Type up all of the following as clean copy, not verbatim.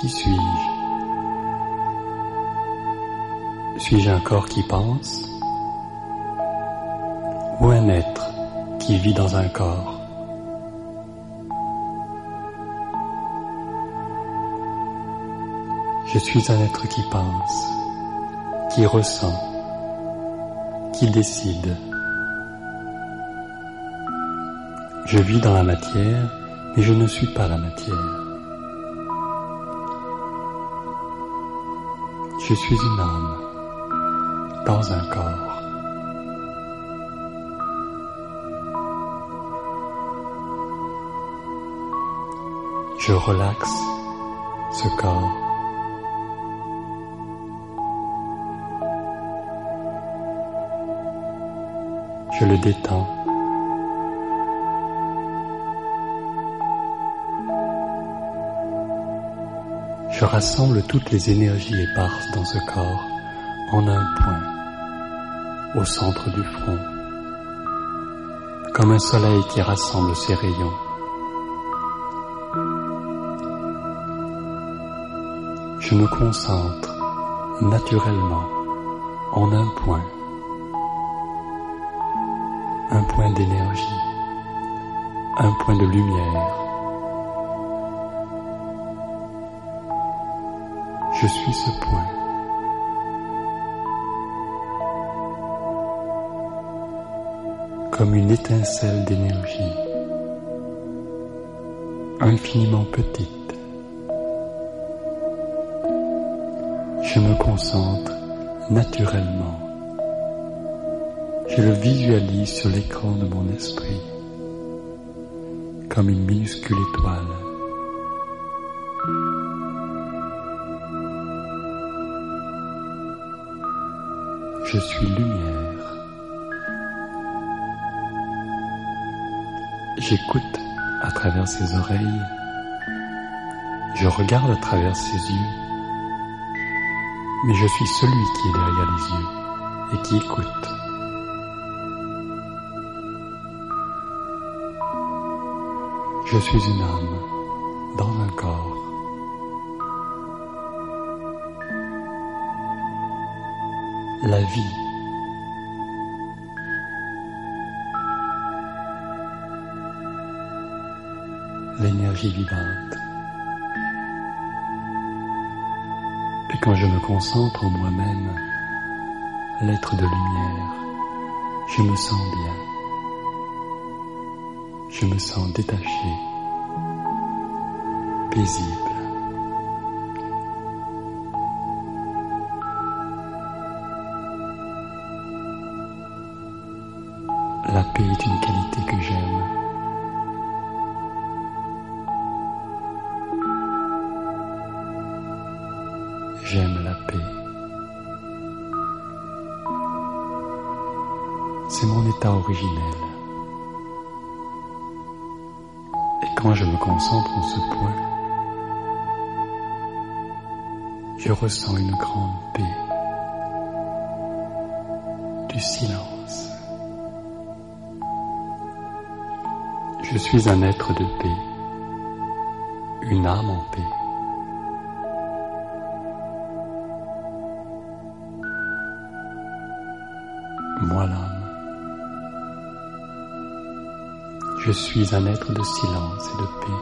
Qui suis-je? Suis-je un corps qui pense ou un être qui vit dans un corps? Je suis un être qui pense, qui ressent, qui décide. Je vis dans la matière, mais je ne suis pas la matière. Je suis une âme dans un corps. Je relaxe ce corps. Je le détends. Je rassemble toutes les énergies éparses dans ce corps en un point, au centre du front, comme un soleil qui rassemble ses rayons. Je me concentre naturellement en un point d'énergie, un point de lumière. Je suis ce point. Comme une étincelle d'énergie, infiniment petite. Je me concentre naturellement. Je le visualise sur l'écran de mon esprit, comme une minuscule étoile. Je suis lumière. J'écoute à travers ses oreilles. Je regarde à travers ses yeux. Mais je suis celui qui est derrière les yeux et qui écoute. Je suis une âme dans un corps. La vie. L'énergie vivante. Et quand je me concentre en moi-même, l'être de lumière, je me sens bien. Je me sens détaché, paisible. La paix est une qualité que j'aime. J'aime la paix. C'est mon état originel. Et quand je me concentre en ce point, je ressens une grande paix, du silence. Je suis un être de paix, une âme en paix. Moi l'âme. Je suis un être de silence et de paix.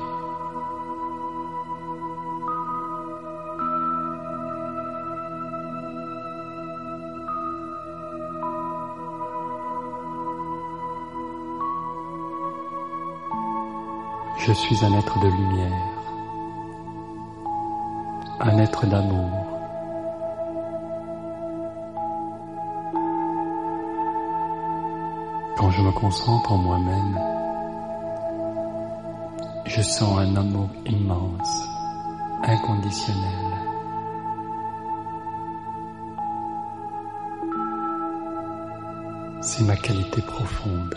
Je suis un être de lumière, un être d'amour. Quand je me concentre en moi-même, je sens un amour immense, inconditionnel. C'est ma qualité profonde.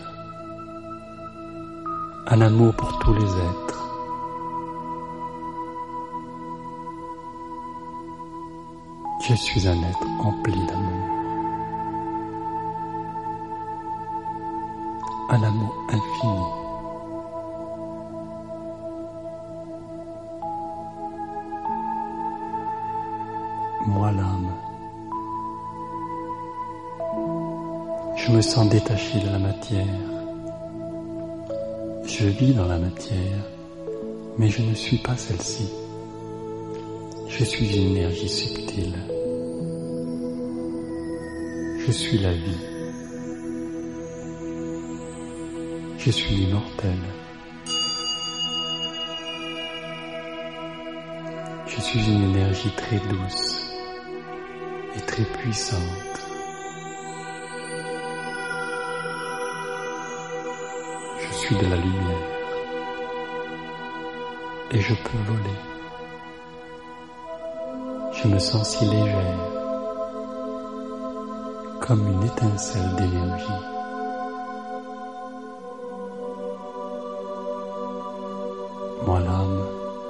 Un amour pour tous les êtres. Je suis un être empli d'amour. Un amour infini. moi l'âme. Je me sens détaché de la matière. Je vis dans la matière, mais je ne suis pas celle-ci. Je suis une énergie subtile. Je suis la vie. Je suis immortel. Je suis une énergie très douce et très puissante. Je suis de la lumière et je peux voler. Je me sens si légère, comme une étincelle d'énergie. Moi l'âme,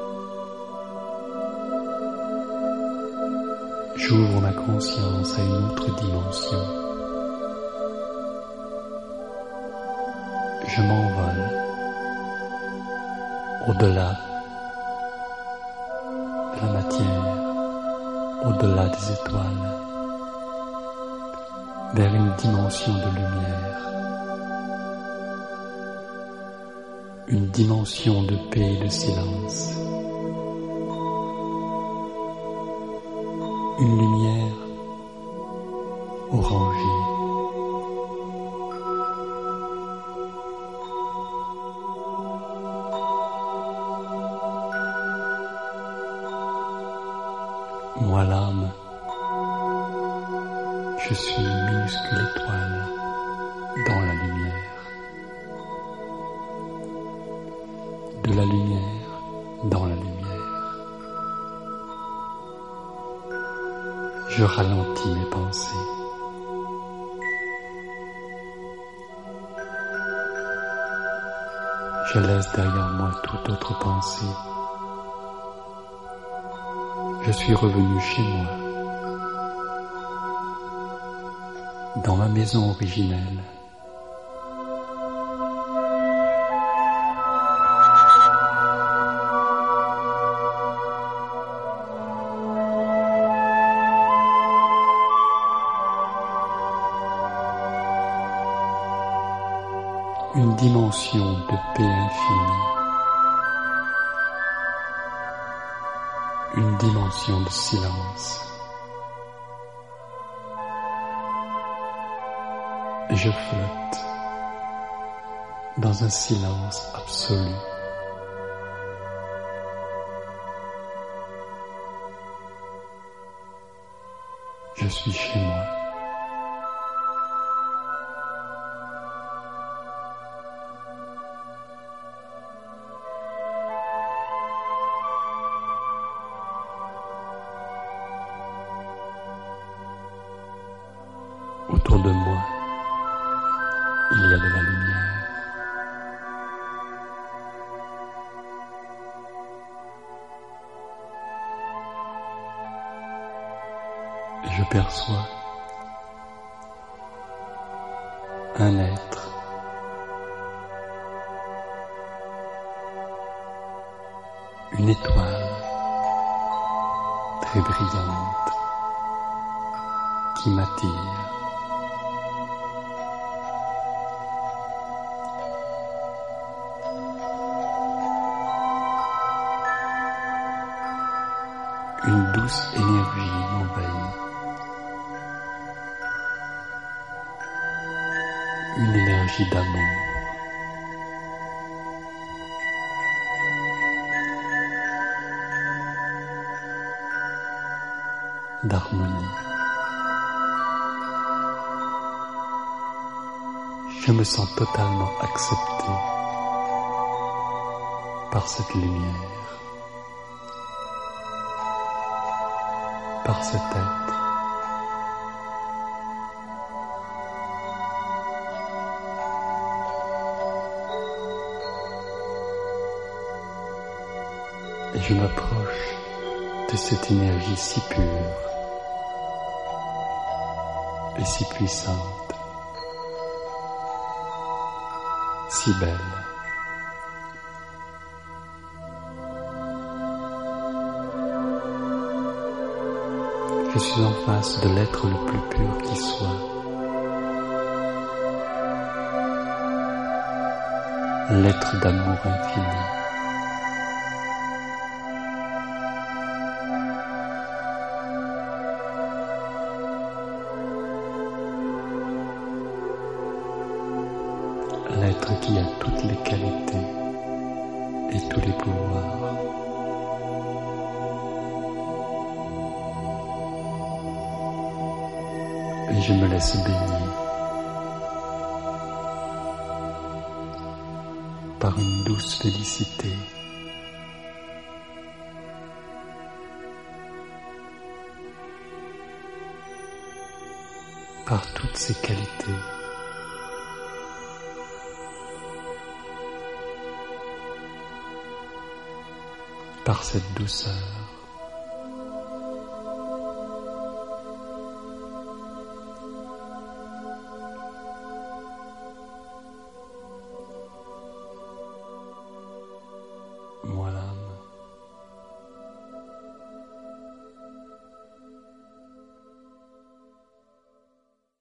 j'ouvre ma conscience à une autre dimension. Je m'envole au-delà de la matière, au-delà des étoiles, vers une dimension de lumière, une dimension de paix et de silence, une lumière orangée. Moi l'âme, je suis une minuscule étoile dans la lumière. De la lumière dans la lumière. Je ralentis mes pensées. Je laisse derrière moi toute autre pensée. Je suis revenu chez moi, dans ma maison originelle. Une dimension de paix infinie. Une dimension de silence. Et je flotte dans un silence absolu. Je suis chez moi. Autour de moi, il y a de la lumière. Et je perçois un être une étoile très brillante qui m'attire. Une douce énergie m'envahit. Une énergie d'amour. D'harmonie. Je me sens totalement accepté par cette lumière. Par cet être. Et je m'approche de cette énergie si pure et si puissante, si belle. Je suis en face de l'être le plus pur qui soit. L'être d'amour infini. L'être qui a toutes les qualités et tous les pouvoirs. Et je me laisse baigner par une douce félicité. Par toutes ses qualités. Par cette douceur.